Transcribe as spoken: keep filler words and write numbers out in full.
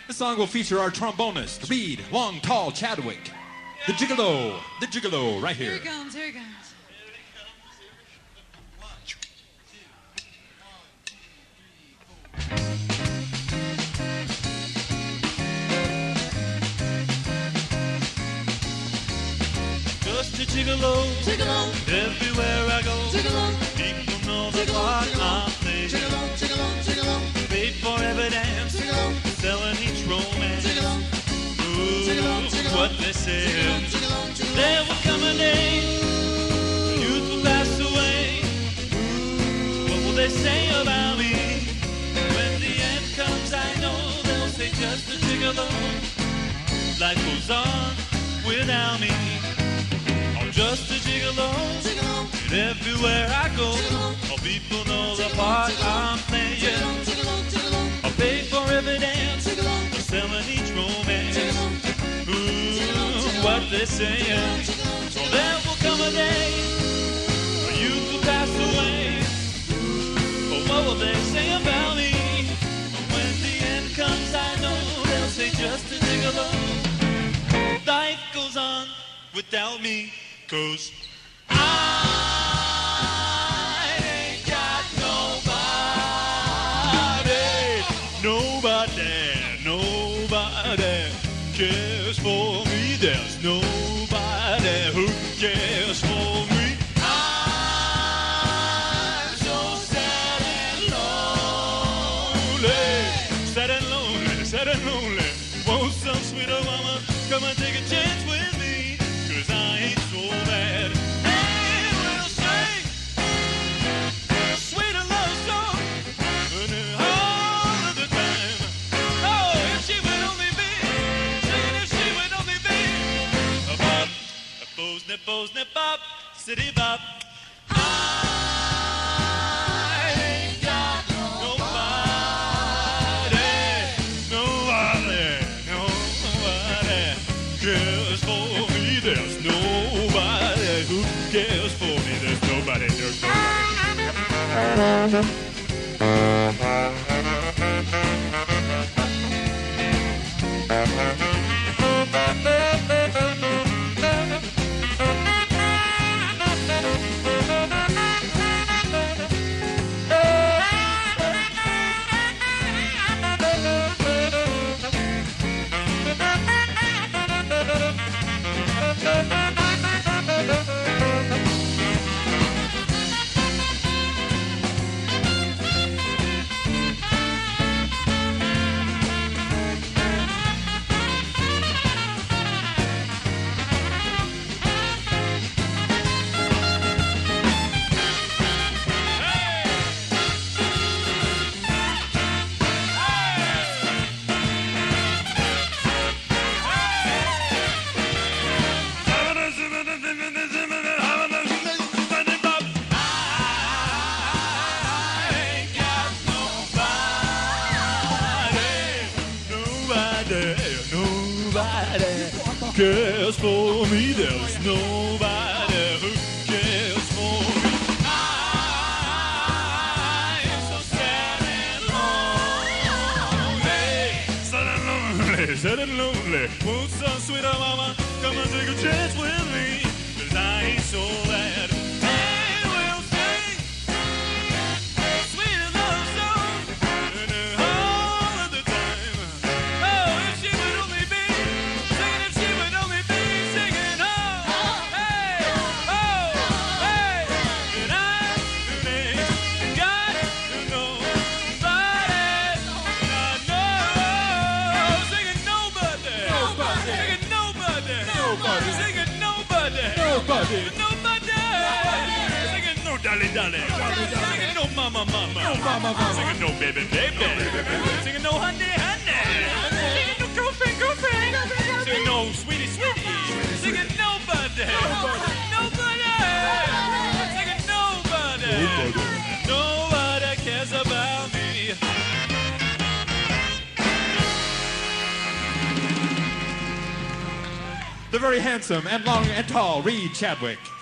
This song will feature our trombonist, Reed Long Tall Chadwick. The Gigolo, the Gigolo, right here. Here it comes, here it comes. Just a gigolo, Gigolo, everywhere I go. gigolo, People know the Gigolo, part gigolo, I play. gigolo, gigolo, gigolo, Paid for every dance, gigolo, selling each romance. gigolo, Ooh, gigolo, gigolo, what they say. gigolo, gigolo, gigolo. There will come a day, youth will pass away. What will they say about me? When the end comes, I know they'll say just a gigolo. Life goes on without me. I'm just a gigolo, Gigolo, and everywhere I go, all people know the part I'm playing. gigolo, gigolo, I pay for every dance, gigolo, selling each romance. gigolo, Ooh, what they saying? So there will come a day when you will pass away. But what will they say about me? When the end comes, I know they'll say just a gigolo. Life goes on without me, 'cause I ain't got nobody. Nobody, nobody cares for me. There's nobody who cares for me. I'm so sad and lonely. Sad and lonely, sad and lonely. Won't some sweeter mama come and take a chance with me? 'Cause I ain't so bad. Hey, we'll sing sweet and love song all of the time. Oh, if she would only be singing, if she would only be a bop, a bo snip, bo snip, bop, city bop. I ain't got nobody, nobody, nobody cares for me. There's nobody who cares for me. There's nobody, there's nobody. Cares for me, there's nobody who cares for me. I'm so sad and lonely, sad and lonely, sad and lonely. Won't some sweeter mama come and take a chance with me? 'Cause I ain't so bad. Hey, we'll sing sweet love song all of the time. Oh, if she would only be singing, if she would only be singing, oh, hey, oh, hey, and I ain't got nobody, and I know, singing nobody, Nobody. singing nobody, Nobody. singing nobody, Nobody. nobody, singing no dolly dolly, singing no mama mama, No mama, mama. singing no baby baby, singing no honey honey, singing no girlfriend girlfriend, singing no sweetie sweetie, singing nobody, nobody, singing nobody, nobody cares about me. The very handsome and long and tall Reed Chadwick.